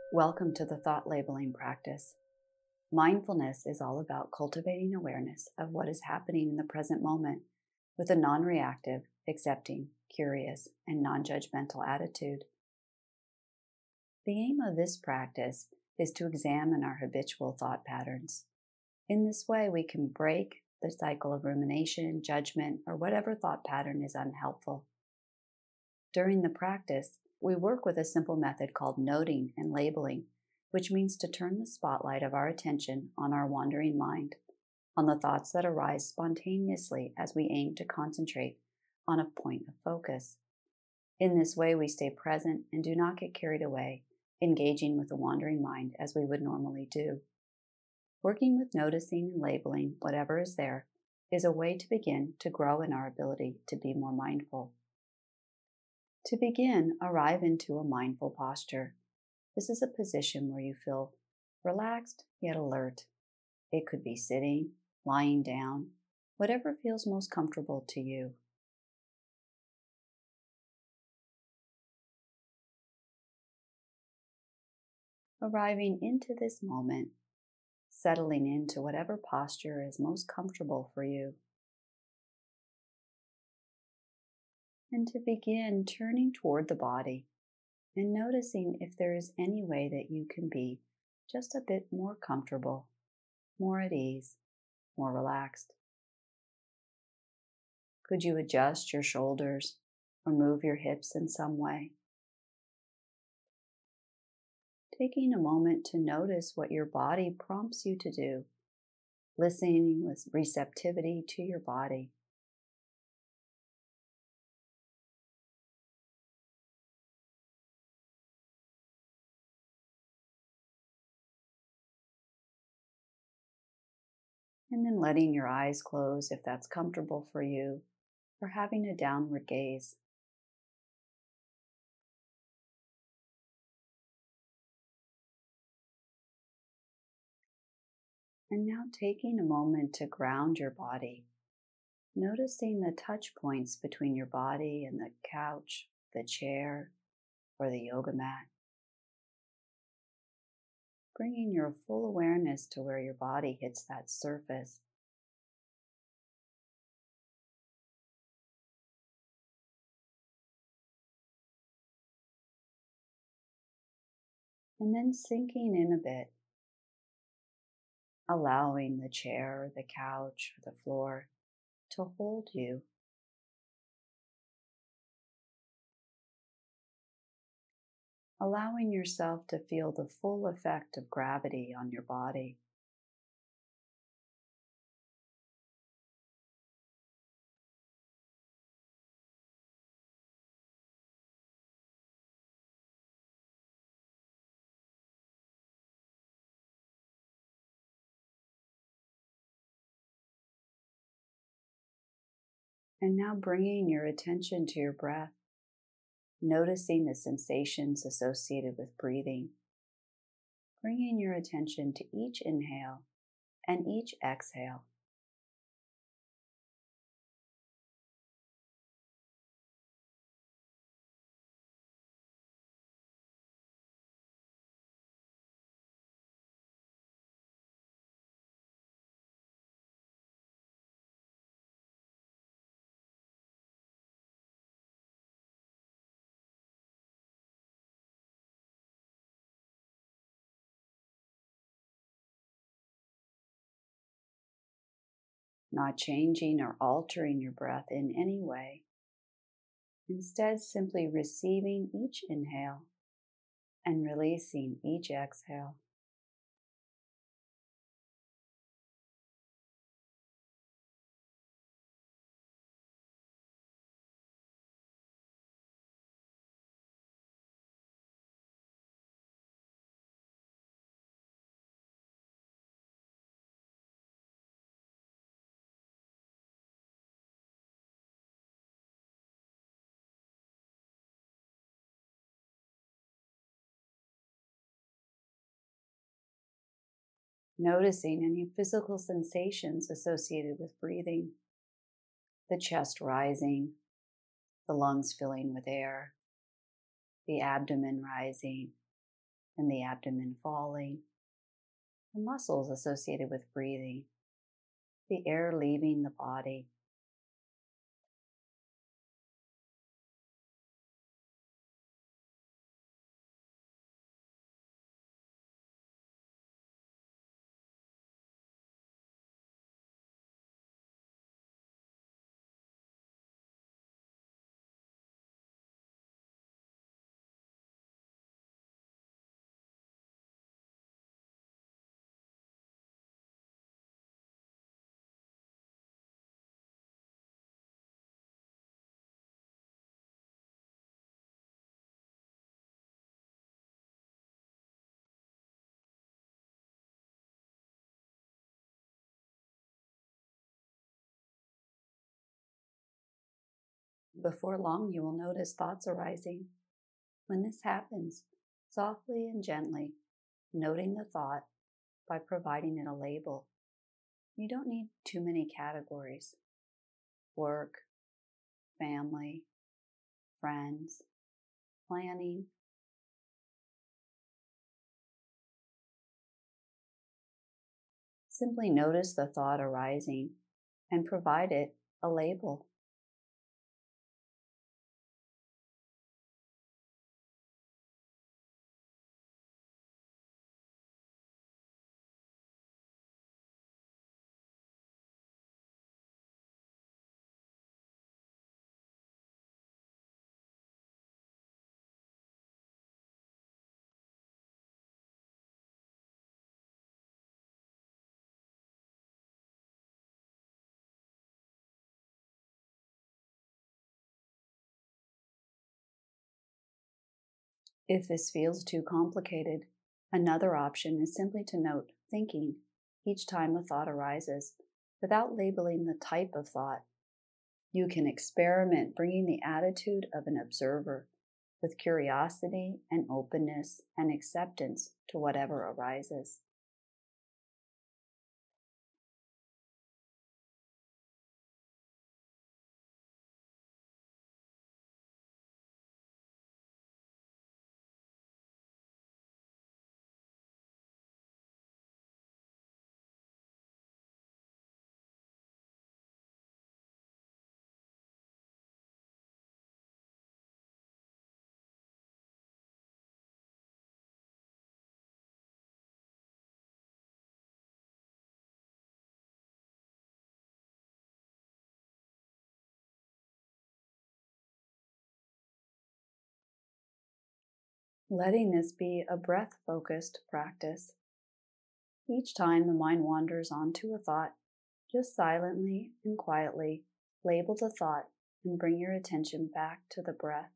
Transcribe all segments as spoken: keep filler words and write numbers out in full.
Welcome to the thought labeling practice. Mindfulness is all about cultivating awareness of what is happening in the present moment with a non reactive, accepting, curious, and non judgmental attitude. The aim of this practice is to examine our habitual thought patterns. In this way, we can break the cycle of rumination, judgment, or whatever thought pattern is unhelpful. During the practice, we work with a simple method called noting and labeling, which means to turn the spotlight of our attention on our wandering mind, on the thoughts that arise spontaneously as we aim to concentrate on a point of focus. In this way, we stay present and do not get carried away, engaging with the wandering mind as we would normally do. Working with noticing and labeling whatever is there is a way to begin to grow in our ability to be more mindful. To begin, arrive into a mindful posture. This is a position where you feel relaxed yet alert. It could be sitting, lying down, whatever feels most comfortable to you. Arriving into this moment, settling into whatever posture is most comfortable for you. And to begin turning toward the body and noticing if there is any way that you can be just a bit more comfortable, more at ease, more relaxed. Could you adjust your shoulders or move your hips in some way? Taking a moment to notice what your body prompts you to do, listening with receptivity to your body. And then letting your eyes close if that's comfortable for you, or having a downward gaze. And now taking a moment to ground your body, noticing the touch points between your body and the couch, the chair, or the yoga mat. Bringing your full awareness to where your body hits that surface. And then sinking in a bit, allowing the chair, or the couch, or the floor to hold you. Allowing yourself to feel the full effect of gravity on your body. And now bringing your attention to your breath, noticing the sensations associated with breathing. Bringing your attention to each inhale and each exhale. Not changing or altering your breath in any way. Instead, simply receiving each inhale and releasing each exhale. Noticing any physical sensations associated with breathing, the chest rising, the lungs filling with air, the abdomen rising, and the abdomen falling, the muscles associated with breathing, the air leaving the body. Before long, you will notice thoughts arising. When this happens, softly and gently, noting the thought by providing it a label. You don't need too many categories: work, family, friends, planning. Simply notice the thought arising and provide it a label. If this feels too complicated, another option is simply to note thinking each time a thought arises without labeling the type of thought. You can experiment bringing the attitude of an observer with curiosity and openness and acceptance to whatever arises. Letting this be a breath-focused practice. Each time the mind wanders onto a thought, just silently and quietly label the thought and bring your attention back to the breath.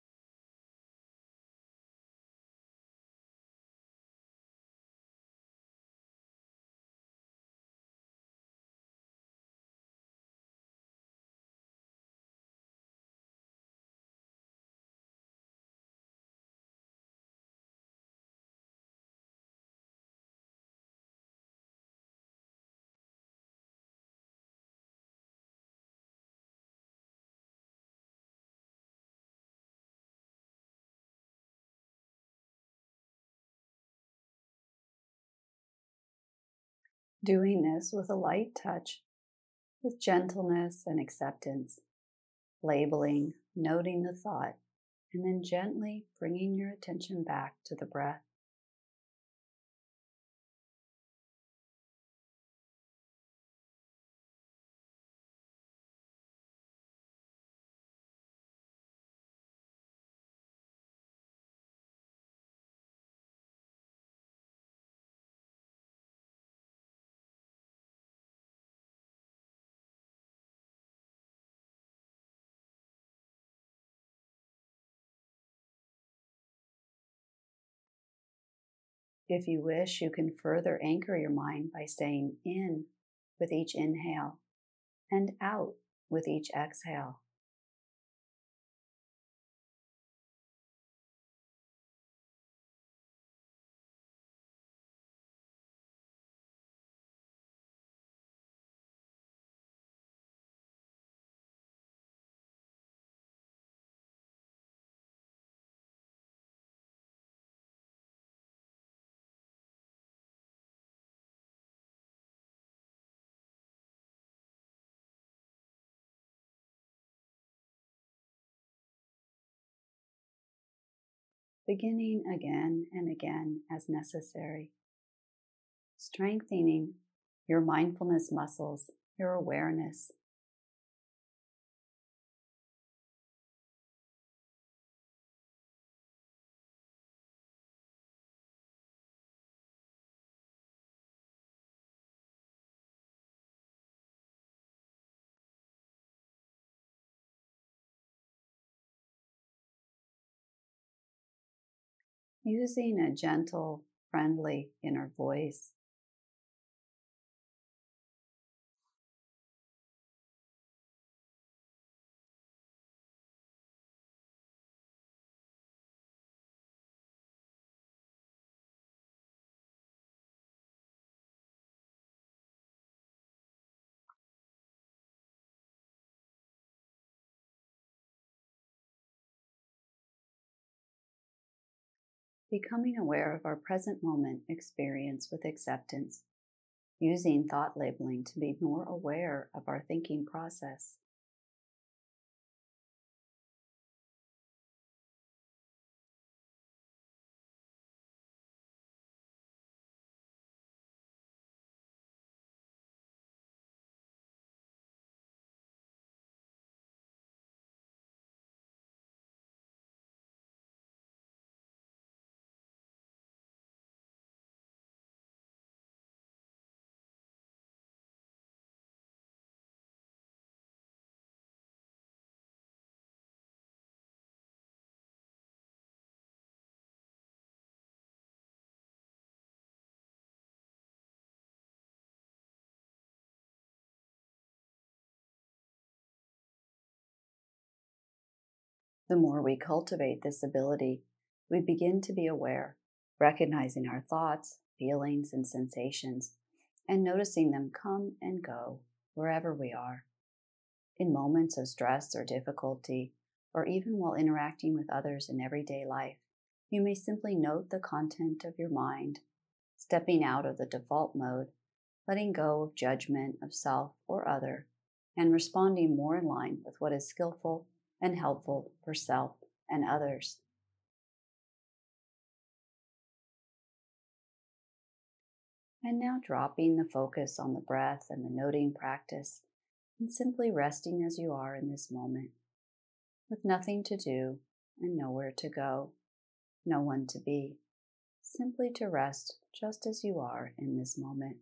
Doing this with a light touch, with gentleness and acceptance, labeling, noting the thought, and then gently bringing your attention back to the breath. If you wish, you can further anchor your mind by saying in with each inhale and out with each exhale. beginning again and again as necessary, strengthening your mindfulness muscles, your awareness. Using a gentle, friendly inner voice. Becoming aware of our present moment experience with acceptance, using thought labeling to be more aware of our thinking process. The more we cultivate this ability, we begin to be aware, recognizing our thoughts, feelings, and sensations, and noticing them come and go wherever we are. In moments of stress or difficulty, or even while interacting with others in everyday life, you may simply note the content of your mind, stepping out of the default mode, letting go of judgment of self or other, and responding more in line with what is skillful and helpful for self and others. And now dropping the focus on the breath and the noting practice, and simply resting as you are in this moment, with nothing to do and nowhere to go, no one to be, simply to rest just as you are in this moment.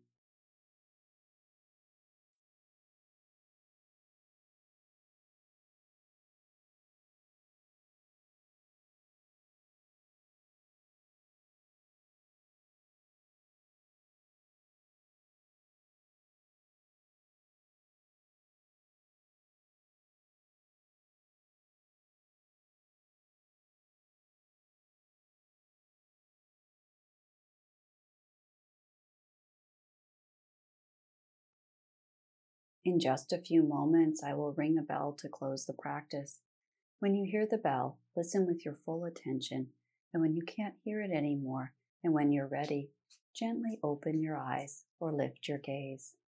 In just a few moments, I will ring a bell to close the practice. When you hear the bell, listen with your full attention, and when you can't hear it anymore, and when you're ready, gently open your eyes or lift your gaze.